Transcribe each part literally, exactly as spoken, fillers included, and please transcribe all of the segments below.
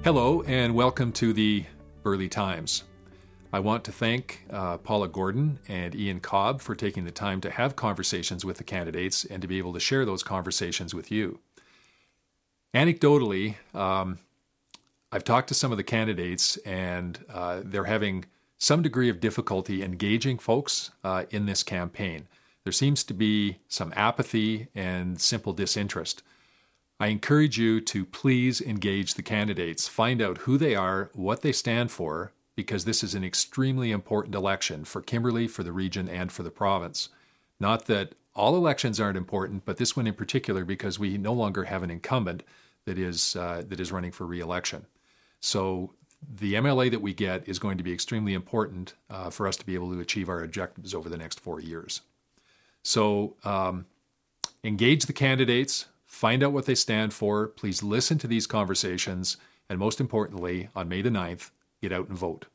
Hello and welcome to the Burley Times. I want to thank uh, Paula Gordon and Ian Cobb for taking the time to have conversations with the candidates and to be able to share those conversations with you. Anecdotally, um, I've talked to some of the candidates and uh, they're having some degree of difficulty engaging folks uh, in this campaign. There seems to be some apathy and simple disinterest. I encourage you to please engage the candidates, find out who they are, what they stand for, because this is an extremely important election for Kimberley, for the region, and for the province. Not that all elections aren't important, but this one in particular because we no longer have an incumbent that is uh, that is running for re-election. So the M L A that we get is going to be extremely important uh, for us to be able to achieve our objectives over the next four years. So um, engage the candidates, find out what they stand for, please listen to these conversations, and most importantly, on May the ninth, get out and vote.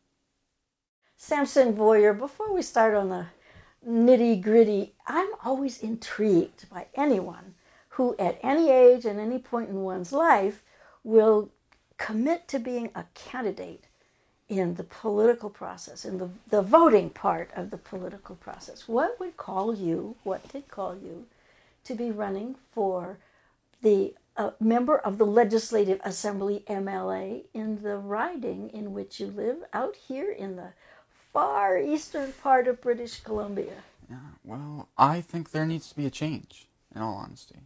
Samson Boyer, before we start on the nitty-gritty, I'm always intrigued by anyone who at any age and any point in one's life will commit to being a candidate in the political process, in the, the voting part of the political process. What would call you, what did call you, to be running for the uh, member of the Legislative Assembly M L A in the riding in which you live out here in the far eastern part of British Columbia? Yeah, well, I think there needs to be a change, in all honesty.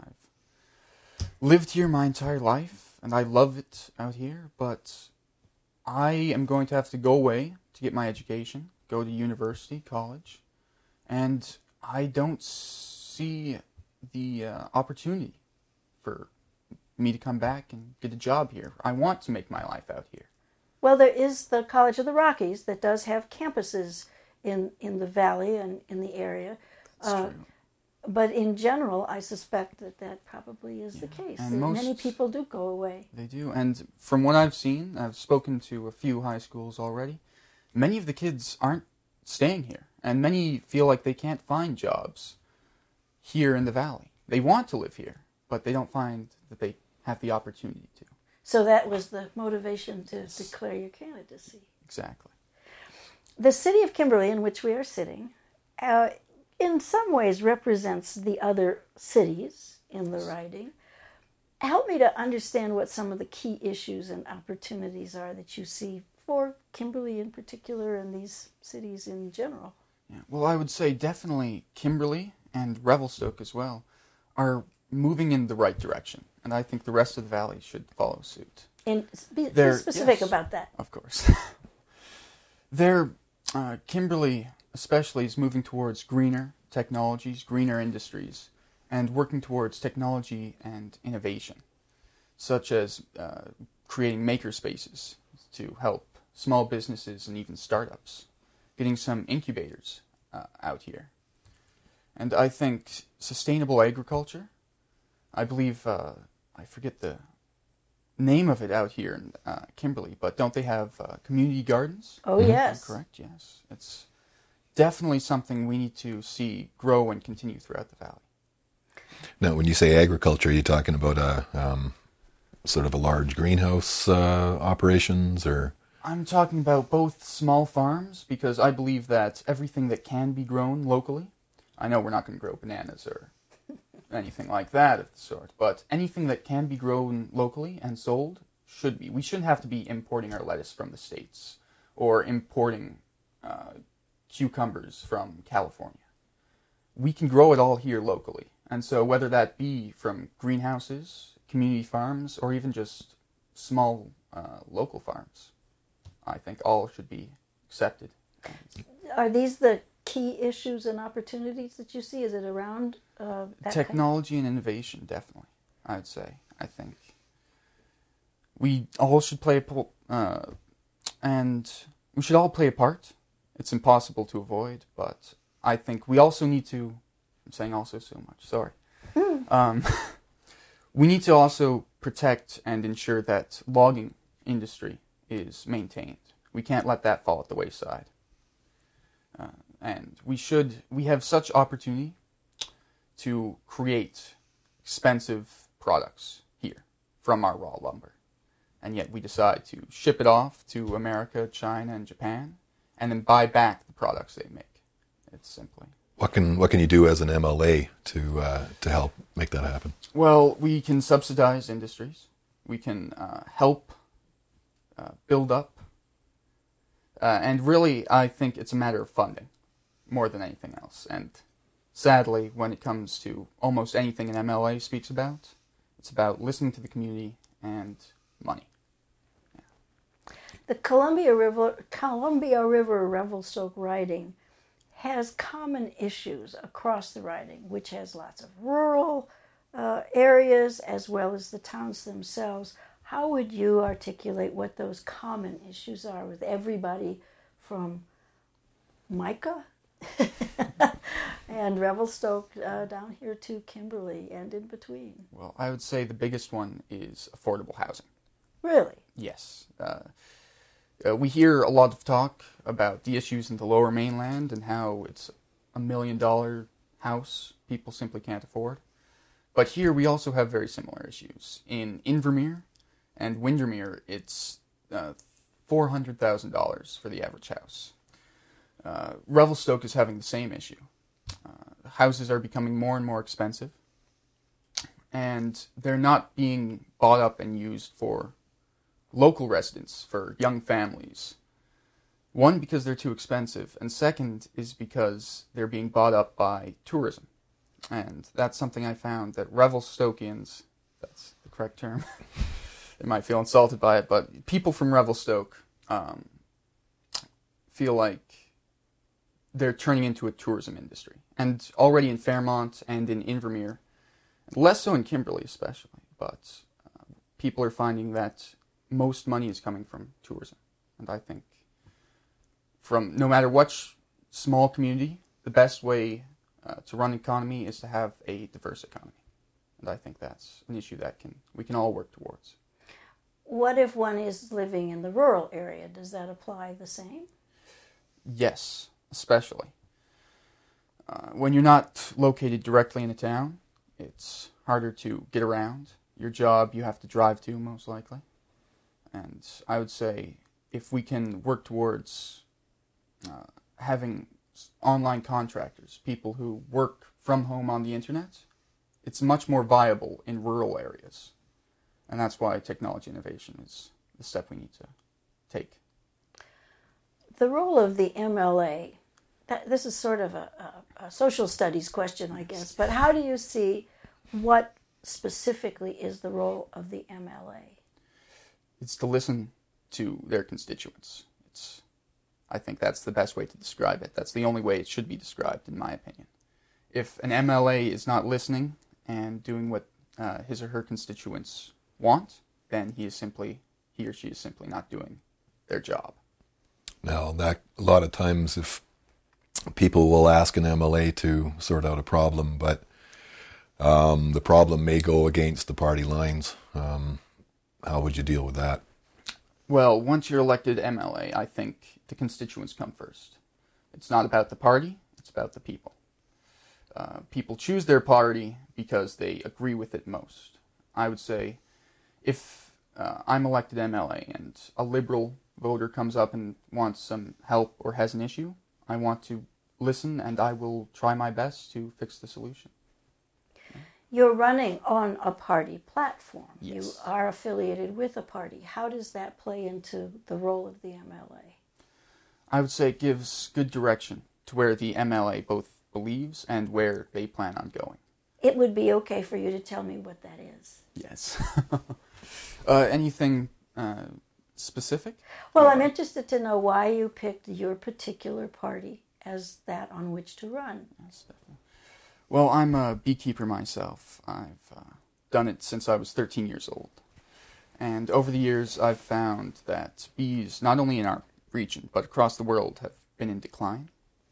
I've lived here my entire life, and I love it out here, but I am going to have to go away to get my education, go to university, college, and I don't see the uh, opportunity for me to come back and get a job here. I want to make my life out here. Well, there is the College of the Rockies that does have campuses in, in the valley and in the area. That's uh, true. But in general, I suspect that that probably is Yeah. the case. And That most- many people do go away. They do, and from what I've seen, I've spoken to a few high schools already, many of the kids aren't staying here, and many feel like they can't find jobs here in the valley. They want to live here, but they don't find that they have the opportunity to. So that was the motivation to declare your candidacy. Exactly. The city of Kimberley, in which we are sitting, uh, in some ways represents the other cities in the riding. Help me to understand what some of the key issues and opportunities are that you see for Kimberley in particular and these cities in general. Yeah. Well, I would say definitely Kimberley and Revelstoke as well are moving in the right direction, and I think the rest of the valley should follow suit. And be, be There- specific yes. about that. Of course. There, uh, Kimberley especially is moving towards greener technologies, greener industries, and working towards technology and innovation, such as uh, creating maker spaces to help small businesses and even startups, getting some incubators uh, out here. And I think sustainable agriculture, I believe, uh, I forget the name of it out here in uh, Kimberley, but don't they have uh, community gardens? Oh, yes. Correct, yes. It's definitely something we need to see grow and continue throughout the valley. Now, when you say agriculture, are you talking about a um, sort of a large greenhouse uh, operations, or? I'm talking about both small farms, because I believe that everything that can be grown locally, I know we're not going to grow bananas or anything like that of the sort, but anything that can be grown locally and sold should be. We shouldn't have to be importing our lettuce from the States or importing uh, cucumbers from California. We can grow it all here locally. And so whether that be from greenhouses, community farms, or even just small uh, local farms, I think all should be accepted. Are these the key issues and opportunities that you see? Is it around uh, that Technology and innovation, definitely, I would say. I think we all should play a po- uh, and we should all play a part. It's impossible to avoid, but I think we also need to, I'm saying also so much, sorry. um, we need to also protect and ensure that logging industry is maintained. We can't let that fall at the wayside. Uh, and we should, we have such opportunity to create expensive products here from our raw lumber. and yet we decide to ship it off to America, China, and Japan, and then buy back the products they make. It's simply... What can what can you do as an M L A to uh, to help make that happen? Well, we can subsidize industries. We can uh, help uh, build up. Uh, and really, I think it's a matter of funding more than anything else. And sadly, when it comes to almost anything an M L A speaks about, it's about listening to the community and money. Yeah. The Columbia River, Columbia River Revelstoke riding has common issues across the riding, which has lots of rural uh, areas as well as the towns themselves. How would you articulate what those common issues are with everybody from Micah and Revelstoke uh, down here to Kimberly and in between? Well, I would say the biggest one is affordable housing. Really? Yes. Uh, uh, we hear a lot of talk about the issues in the Lower Mainland and how it's a million dollar house people simply can't afford. But here we also have very similar issues. In Invermere and Windermere, it's uh, four hundred thousand dollars for the average house. Uh, Revelstoke is having the same issue. Uh, houses are becoming more and more expensive, and they're not being bought up and used for local residents, for young families. One, because they're too expensive, and second is because they're being bought up by tourism. And that's something I found that Revelstokians, that's the correct term, they might feel insulted by it, but people from Revelstoke um, feel like they're turning into a tourism industry. And already in Fairmont and in Invermere, less so in Kimberly especially, but uh, people are finding that most money is coming from tourism. And I think from no matter what sh- small community, the best way uh, to run an economy is to have a diverse economy. And I think that's an issue that can we can all work towards. What if one is living in the rural area? Does that apply the same? Yes, especially. Uh, when you're not located directly in a town, it's harder to get around. Your job you have to drive to, most likely. And I would say if we can work towards uh, having online contractors, people who work from home on the internet, it's much more viable in rural areas. And that's why technology innovation is the step we need to take. The role of the M L A, that, this is sort of a, a, a social studies question, I guess, but how do you see what specifically is the role of the M L A? It's to listen to their constituents. It's, I think that's the best way to describe it. That's the only way it should be described, in my opinion. If an M L A is not listening and doing what uh, his or her constituents want, then he is simply, he or she is simply not doing their job. Now, that a lot of times, if people will ask an M L A to sort out a problem, but um, the problem may go against the party lines. Um, how would you deal with that? Well, once you're elected M L A, I think the constituents come first. It's not about the party, it's about the people. Uh, people choose their party because they agree with it most. I would say if uh, I'm elected M L A and a liberal voter comes up and wants some help or has an issue, I want to listen and I will try my best to fix the solution. You're running on a party platform. Yes. You are affiliated with a party. How does that play into the role of the M L A? I would say it gives good direction to where the M L A both believes and where they plan on going. It would be okay for you to tell me what that is. Yes. uh, anything uh, specific? Well, Uh, I'm interested to know why you picked your particular party as that on which to run. Yes, definitely. Well, I'm a beekeeper myself. I've uh, done it since I was thirteen years old. And over the years, I've found that bees, not only in our region, but across the world, have been in decline.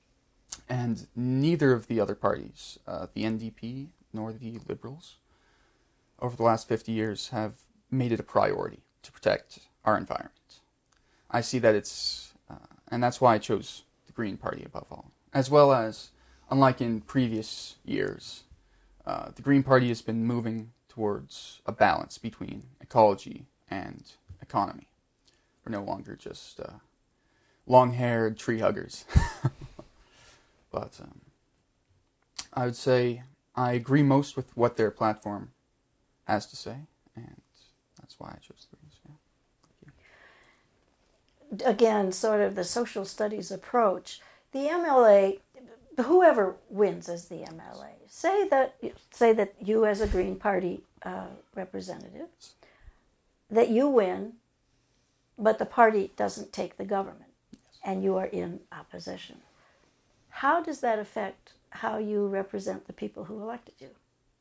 And neither of the other parties, uh, the N D P nor the Liberals, over the last fifty years have made it a priority to protect our environment. I see that it's, uh, and that's why I chose the Green Party above all. As well as, unlike in previous years, uh, the Green Party has been moving towards a balance between ecology and economy. We're no longer just uh, long-haired tree huggers. But um, I would say I agree most with what their platform has to say, and that's why I chose the Greens. Yeah. Again, sort of the social studies approach. The M L A, whoever wins as the M L A, say that say that you as a Green Party uh, representative, that you win, but the party doesn't take the government, yes, and you are in opposition. How does that affect how you represent the people who elected you?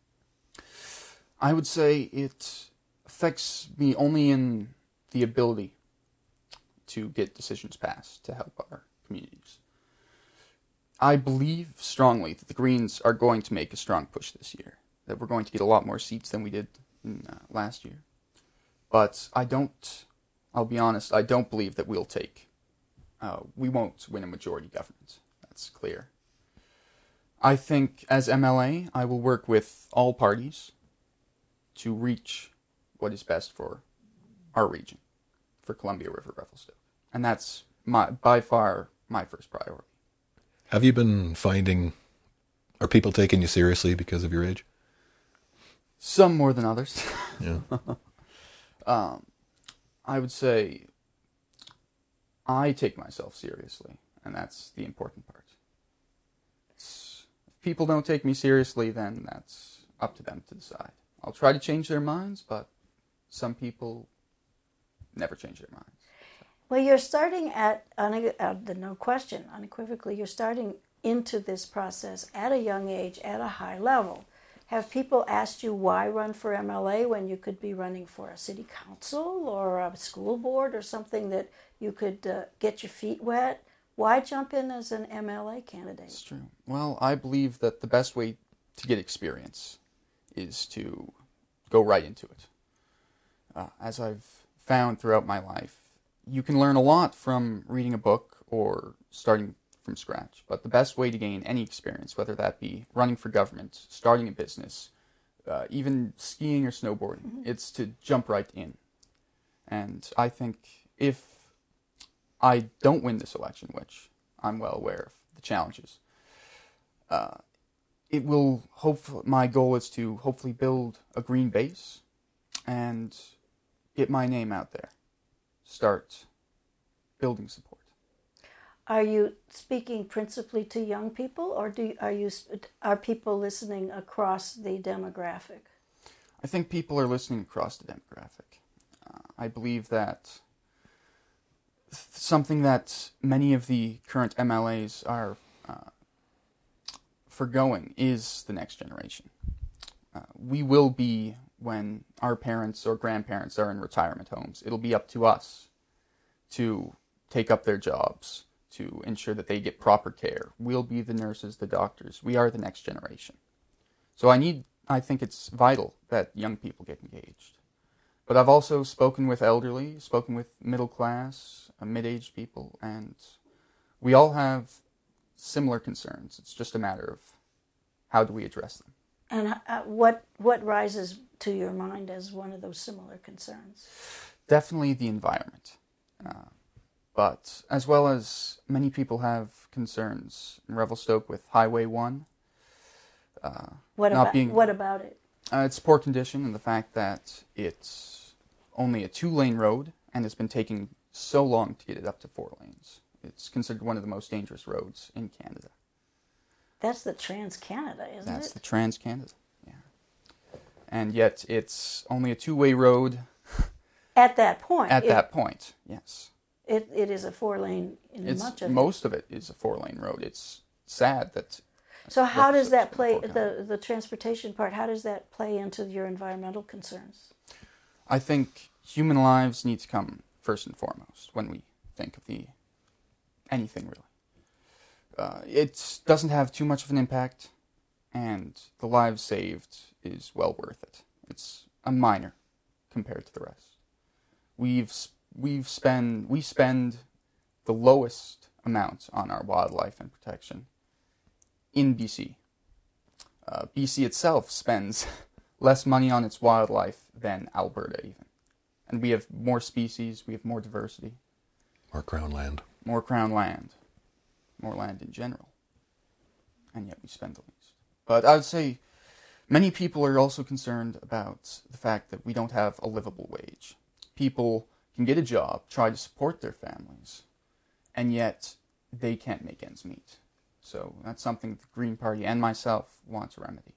I would say it affects me only in the ability to get decisions passed to help our communities. I believe strongly that the Greens are going to make a strong push this year, that we're going to get a lot more seats than we did in uh, last year. But I don't, I'll be honest, I don't believe that we'll take, uh, we won't win a majority government. That's clear. I think as M L A, I will work with all parties to reach what is best for our region, for Columbia River Revelstoke. And that's my, by far my first priority. Have you been finding, are people taking you seriously because of your age? Some more than others. Yeah. um, I would say I take myself seriously, and that's the important part. It's, if people don't take me seriously, then that's up to them to decide. I'll try to change their minds, but some people never change their minds. Well, you're starting at, uh, no question, unequivocally, you're starting into this process at a young age, at a high level. Have people asked you why run for M L A when you could be running for a city council or a school board or something that you could uh, get your feet wet? Why jump in as an M L A candidate? It's true. Well, I believe that the best way to get experience is to go right into it. Uh, as I've found throughout my life, you can learn a lot from reading a book or starting from scratch, but the best way to gain any experience, whether that be running for government, starting a business, uh, even skiing or snowboarding, mm-hmm. it's to jump right in. And I think if I don't win this election, which I'm well aware of the challenges, uh, it will hopefully, my goal is to hopefully build a green base and get my name out there. Start building support. Are you speaking principally to young people, or do you, are you are people listening across the demographic? I think people are listening across the demographic. Uh, I believe that th- something that many of the current M L As are uh, forgoing is the next generation. Uh, we will be, when our parents or grandparents are in retirement homes, it'll be up to us to take up their jobs, to ensure that they get proper care. We'll be the nurses, the doctors. We are the next generation. So I need, I think it's vital that young people get engaged. But I've also spoken with elderly, spoken with middle class, uh, mid-aged people, and we all have similar concerns. It's just a matter of how do we address them. And uh, what what rises to your mind as one of those similar concerns? Definitely the environment. Uh, but as well as many people have concerns in Revelstoke with Highway one. Uh, what, not about, being, what about it? Uh, it's poor condition, and the fact that it's only a two-lane road and it's been taking so long to get it up to four lanes. It's considered one of the most dangerous roads in Canada. That's the Trans-Canada, isn't That's it? That's the Trans-Canada, yeah. And yet it's only a two-way road. At that point. At it, that point, yes. It It is a four-lane in it's, much of most it. of it is a four-lane road. It's sad that... So how does that play, the, the transportation part, how does that play into your environmental concerns? I think human lives need to come first and foremost when we think of the anything, really. Uh, it doesn't have too much of an impact, and the lives saved is well worth it. It's a minor compared to the rest. We've we've spend we spend the lowest amount on our wildlife and protection in B C. Uh, B C itself spends less money on its wildlife than Alberta even, And we have more species, we have more diversity. More crown land. More crown land. More land in general. And yet we spend the least. But I would say many people are also concerned about the fact that we don't have a livable wage. People can get a job, try to support their families, and yet they can't make ends meet. So that's something the Green Party and myself want to remedy.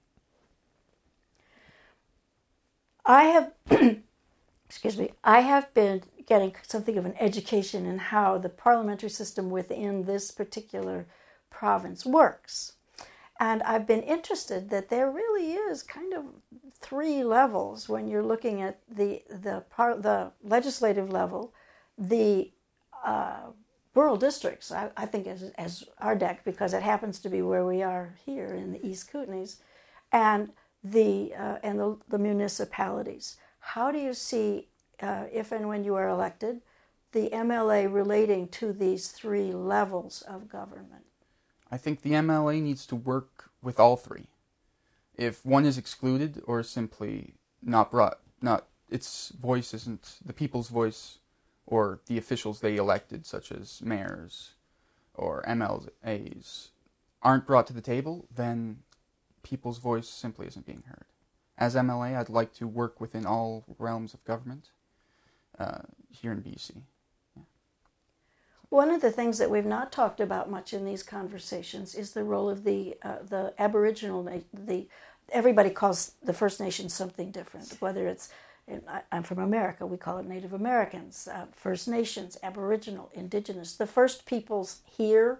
I have, excuse me, I have been getting something of an education in how the parliamentary system within this particular province works. And I've been interested that there really is kind of three levels when you're looking at the the par- the legislative level, the uh, rural districts, I, I think as, as R D E C, because it happens to be where we are here in the East Kootenays, and the uh, and the, the municipalities. How do you see, uh, if and when you are elected, the M L A relating to these three levels of government? I think the M L A needs to work with all three. If one is excluded or simply not brought, not its voice isn't the people's voice, or the officials they elected, such as mayors or M L As, aren't brought to the table, then people's voice simply isn't being heard. As M L A, I'd like to work within all realms of government uh, here in B C. Yeah. One of the things that we've not talked about much in these conversations is the role of the uh, the Aboriginal, the everybody calls the First Nations something different, whether it's, I'm from America, we call it Native Americans, uh, First Nations, Aboriginal, Indigenous, the first peoples here.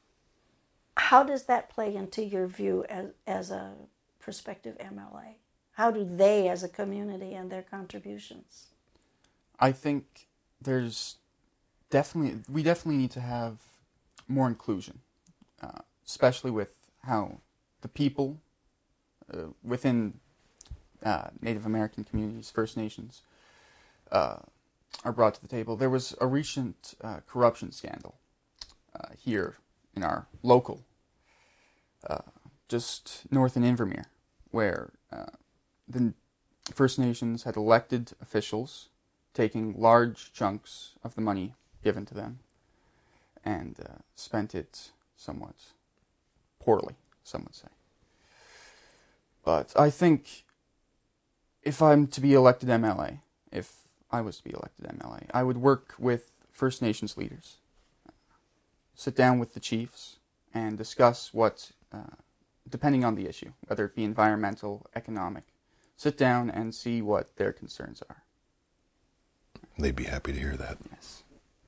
How does that play into your view as, as a prospective M L A? How do they as a community and their contributions? I think there's definitely, we definitely need to have more inclusion, uh, especially with how the people uh, within uh, Native American communities, First Nations, uh, are brought to the table. There was a recent uh, corruption scandal uh, here in our local, uh, just north in Invermere, where uh, the First Nations had elected officials taking large chunks of the money given to them and uh, spent it somewhat poorly, some would say. But I think if I'm to be elected M L A, if I was to be elected M L A, I would work with First Nations leaders, sit down with the chiefs, and discuss what, uh, depending on the issue, whether it be environmental, economic, sit down and see what their concerns are. They'd be happy to hear that. Yes.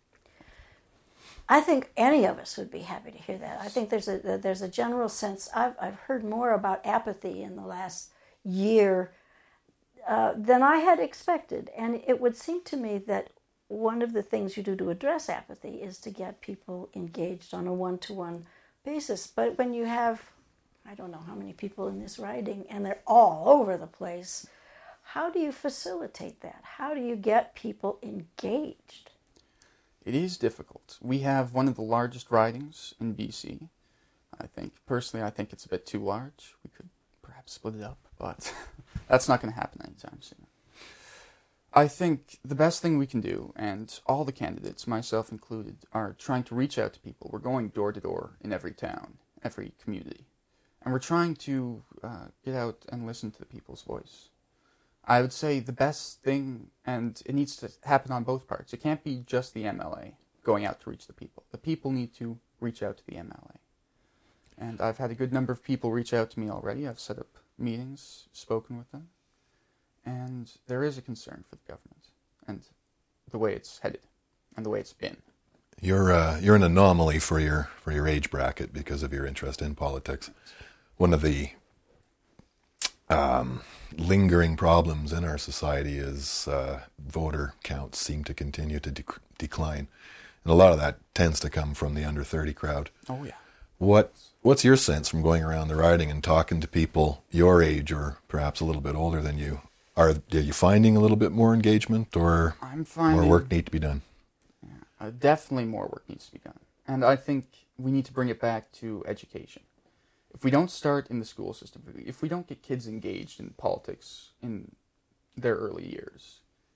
I think any of us would be happy to hear that. I think there's a there's a general sense. I've I've heard more about apathy in the last year uh, than I had expected, and it would seem to me that one of the things you do to address apathy is to get people engaged on a one-to-one basis. But when you have, I don't know how many people in this riding, and they're all over the place, how do you facilitate that? How do you get people engaged? It is difficult. We have one of the largest ridings in B C. I think, personally, I think it's a bit too large. We could perhaps split it up, but that's not going to happen anytime soon. I think the best thing we can do, and all the candidates, myself included, are trying to reach out to people. We're going door to door in every town, every community, and we're trying to uh, get out and listen to the people's voice. I would say the best thing, and it needs to happen on both parts. It can't be just the M L A going out to reach the people. The people need to reach out to the M L A. And I've had a good number of people reach out to me already. I've set up meetings, spoken with them. And there is a concern for the government and the way it's headed and the way it's been. You're uh, you're an anomaly for your for your age bracket because of your interest in politics. One of the Um, lingering problems in our society is uh, voter counts seem to continue to dec- decline. And a lot of that tends to come from the under thirty crowd. Oh, yeah. What What's your sense from going around the riding and talking to people your age or perhaps a little bit older than you? Are, are you finding a little bit more engagement or I'm finding, more work need to be done? Yeah, uh, definitely more work needs to be done. And I think we need to bring it back to education. If we don't start in the school system, if we don't get kids engaged in politics in their early years,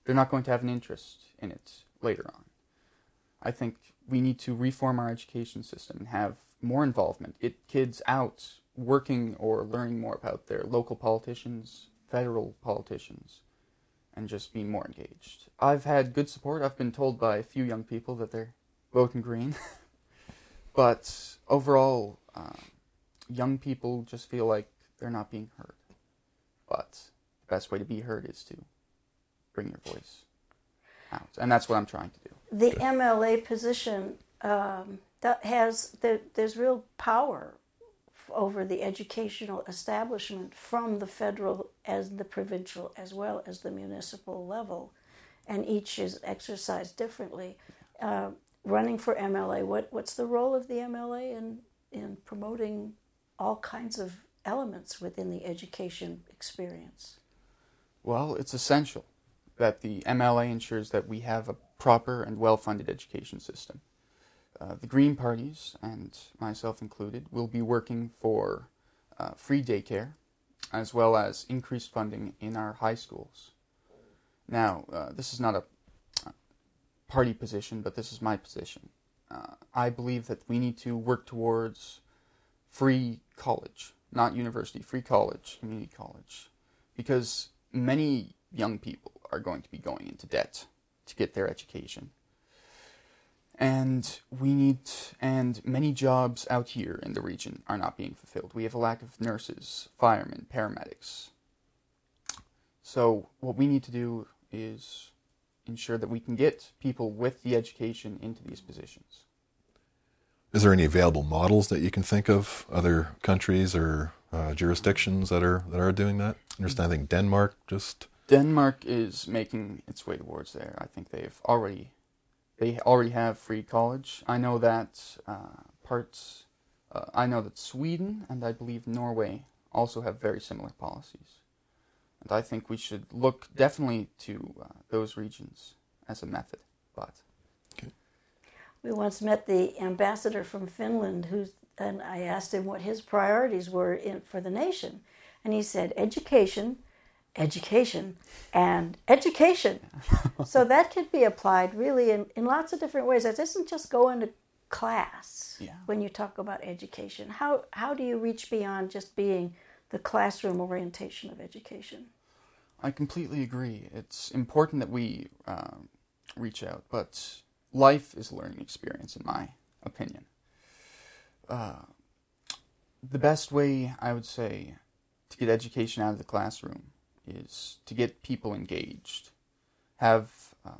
they're not going to have an interest in it later on. I think we need to reform our education system and have more involvement. Get kids out working or learning more about their local politicians, federal politicians, and just being more engaged. I've had good support. I've been told by a few young people that they're voting green. But overall, um, young people just feel like they're not being heard. But the best way to be heard is to bring your voice out. And that's what I'm trying to do. The M L A position um, that has, there, there's real power over the educational establishment from the federal as the provincial as well as the municipal level, and each is exercised differently. Uh, running for M L A, what what's the role of the M L A in in promoting all kinds of elements within the education experience? Well, it's essential that the M L A ensures that we have a proper and well-funded education system. Uh, the Green parties, and myself included, will be working for uh, free daycare, as well as increased funding in our high schools. Now, uh, this is not a party position, but this is my position. Uh, I believe that we need to work towards free college, not university, free college, community college, because many young people are going to be going into debt to get their education. And we need, and many jobs out here in the region are not being fulfilled. We have a lack of nurses, firemen, paramedics. So what we need to do is ensure that we can get people with the education into these positions. Is there any available models that you can think of, other countries or uh, jurisdictions that are that are doing that? I understand, I think Denmark just... Denmark is making its way towards there. I think they've already... They already have free college. I know that uh, parts, uh, I know that Sweden and I believe Norway also have very similar policies. And I think we should look definitely to uh, those regions as a method. But okay. We once met the ambassador from Finland, who's, and I asked him what his priorities were in, for the nation. And he said, education, education, and education. So that could be applied really in, in lots of different ways. It isn't just going to class yeah. when you talk about education. How how do you reach beyond just being the classroom orientation of education? I completely agree. It's important that we uh, reach out, but life is a learning experience, in my opinion. Uh, the best way, I would say, to get education out of the classroom is to get people engaged, have uh,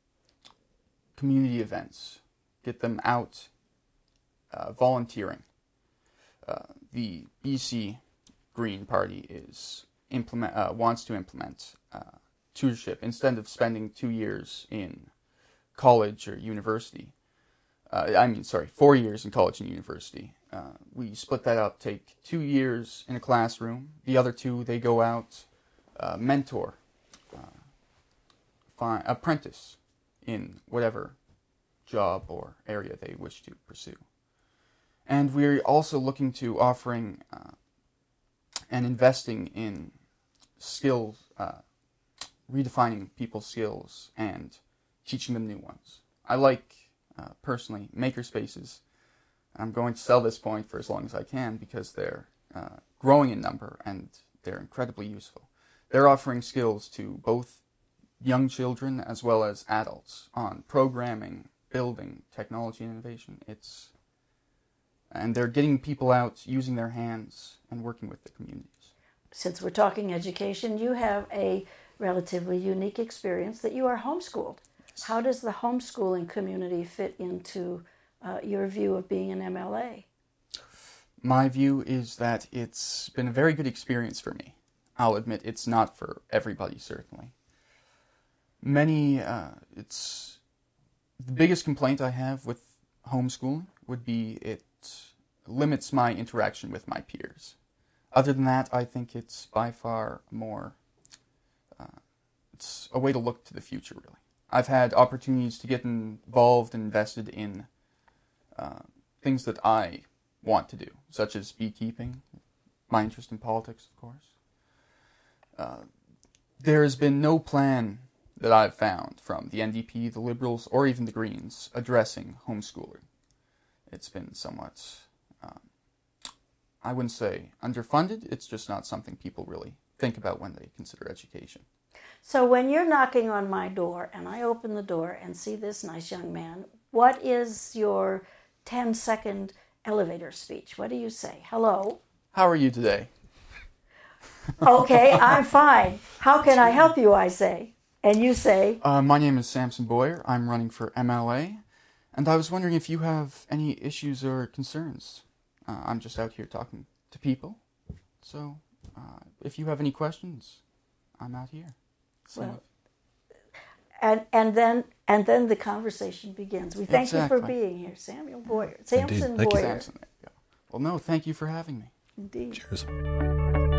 community events, get them out uh, volunteering. Uh, the B C Green Party is implement uh, wants to implement uh, tutorship instead of spending two years in college or university. Uh, I mean, sorry, four years in college and university. Uh, we split that up. Take two years in a classroom. The other two, they go out. Uh, mentor, uh, find, apprentice in whatever job or area they wish to pursue. And we're also looking to offering uh, and investing in skills, uh, redefining people's skills and teaching them new ones. I like, uh, personally, makerspaces. I'm going to sell this point for as long as I can because they're uh, growing in number and they're incredibly useful. They're offering skills to both young children as well as adults on programming, building, technology and innovation. It's, and they're getting people out using their hands and working with the communities. Since we're talking education, you have a relatively unique experience that you are homeschooled. Yes. How does the homeschooling community fit into uh, your view of being an M L A? My view is that it's been a very good experience for me. I'll admit it's not for everybody, certainly. Many, uh, it's, the biggest complaint I have with homeschooling would be it limits my interaction with my peers. Other than that, I think it's by far more, uh, it's a way to look to the future, really. I've had opportunities to get involved and invested in uh, things that I want to do, such as beekeeping, my interest in politics, of course. Uh, there has been no plan that I've found from the N D P, the Liberals, or even the Greens addressing homeschooling. It's been somewhat, um, I wouldn't say underfunded, it's just not something people really think about when they consider education. So when you're knocking on my door and I open the door and see this nice young man, what is your ten-second elevator speech? What do you say? Hello? How are you today? Okay, I'm fine. How can I help you, I say? And you say? Uh, my name is Samson Boyer. I'm running for M L A. And I was wondering if you have any issues or concerns. Uh, I'm just out here talking to people. So uh, if you have any questions, I'm out here. So, Well, and and then and then the conversation begins. We thank you for Exactly. being here, Samuel Boyer. Samson Thank you. Boyer. Samson, there you go. Well, no, thank you for having me. Indeed. Cheers.